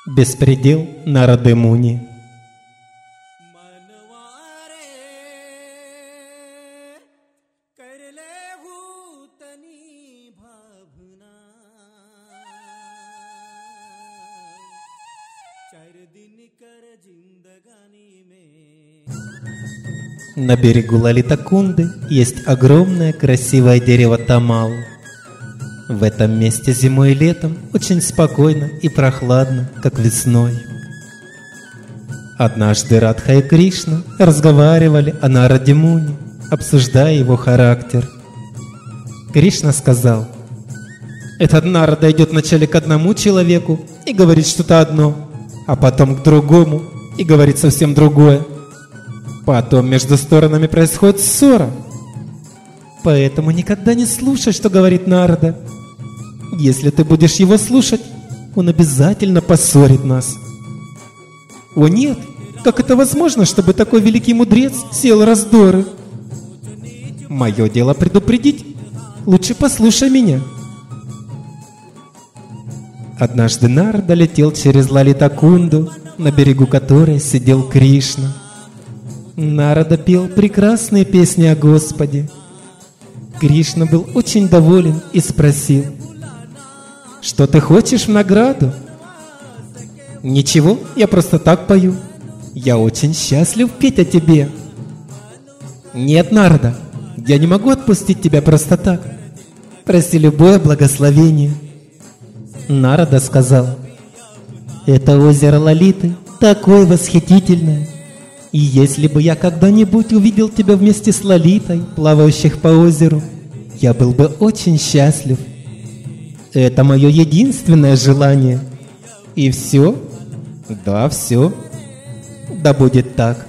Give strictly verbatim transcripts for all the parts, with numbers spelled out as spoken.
Беспредел Нарады Муни. На берегу Лалитакунды есть огромное красивое дерево Тамал. В этом месте зимой и летом очень спокойно и прохладно, как весной. Однажды Радха и Кришна разговаривали о Нараде Муни, обсуждая его характер. Кришна сказал: «Этот Нарада идет вначале к одному человеку и говорит что-то одно, а потом к другому и говорит совсем другое. Потом между сторонами происходит ссора. Поэтому никогда не слушай, что говорит Нарада. Если ты будешь его слушать, он обязательно поссорит нас». «О нет, как это возможно, чтобы такой великий мудрец сеял раздоры? Мое дело предупредить. Лучше послушай меня». Однажды Нарада летел через Лалитакунду, на берегу которой сидел Кришна. Нарада пел прекрасные песни о Господе. Кришна был очень доволен и спросил: «Что ты хочешь в награду?» «Ничего, я просто так пою. Я очень счастлив петь о тебе». «Нет, Нарада, я не могу отпустить тебя просто так. Проси любое благословение». Нарада сказал: «Это озеро Лалиты такое восхитительное. И если бы я когда-нибудь увидел тебя вместе с Лалитой, плавающих по озеру, я был бы очень счастлив. Это мое единственное желание». «И все?» «Да, все. Да будет так».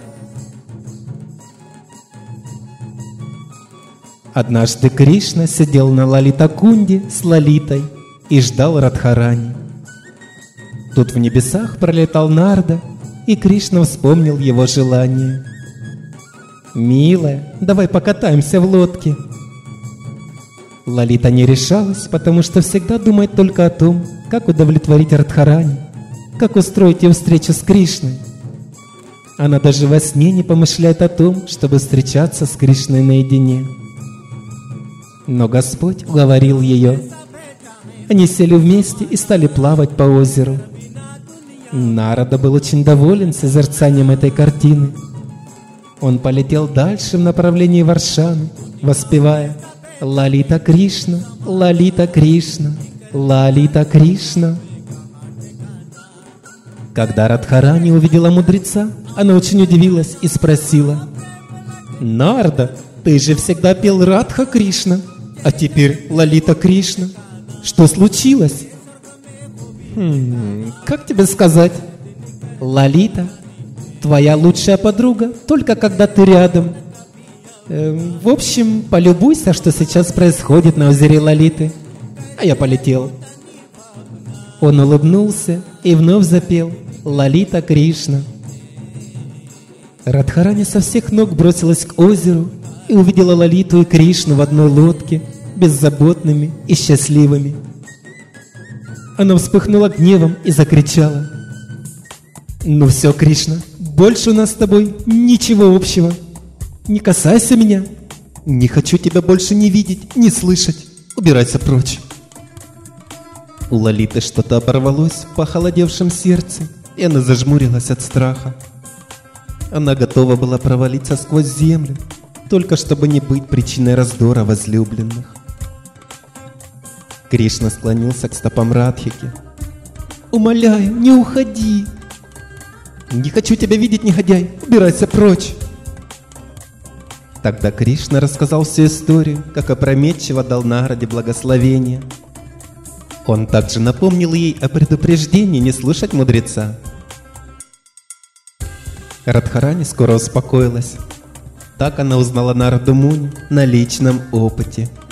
Однажды Кришна сидел на Лалитакунде с Лалитой и ждал Радхарани. Тут в небесах пролетал Нарада, и Кришна вспомнил его желание. «Милая, давай покатаемся в лодке». Лалита не решалась, потому что всегда думает только о том, как удовлетворить Радхарани, как устроить ее встречу с Кришной. Она даже во сне не помышляет о том, чтобы встречаться с Кришной наедине. Но Господь уговорил ее. Они сели вместе и стали плавать по озеру. Нарада был очень доволен созерцанием этой картины. Он полетел дальше в направлении Варшаны, воспевая: «Лалита Кришна, Лалита Кришна, Лалита Кришна». Когда Радхарани увидела мудреца, она очень удивилась и спросила: «Нарада, ты же всегда пел Радха Кришна, а теперь Лалита Кришна. Что случилось?» «Хм, как тебе сказать? Лалита, твоя лучшая подруга, только когда ты рядом. Эм, в общем, полюбуйся, что сейчас происходит на озере Лалиты». А я полетел. Он улыбнулся и вновь запел «Лалита Кришна». Радхарани со всех ног бросилась к озеру и увидела Лалиту и Кришну в одной лодке, беззаботными и счастливыми. Она вспыхнула гневом и закричала: «Ну все, Кришна, больше у нас с тобой ничего общего. Не касайся меня. Не хочу тебя больше ни видеть, ни слышать. Убирайся прочь». У Лалиты что-то оборвалось в похолодевшем сердце, и она зажмурилась от страха. Она готова была провалиться сквозь землю, только чтобы не быть причиной раздора возлюбленных. Кришна склонился к стопам Радхики. «Умоляю, не уходи!» «Не хочу тебя видеть, негодяй! Убирайся прочь!» Тогда Кришна рассказал всю историю, как опрометчиво дал Нараде благословение. Он также напомнил ей о предупреждении не слушать мудреца. Радхарани скоро успокоилась. Так она узнала Нараду Муни на личном опыте.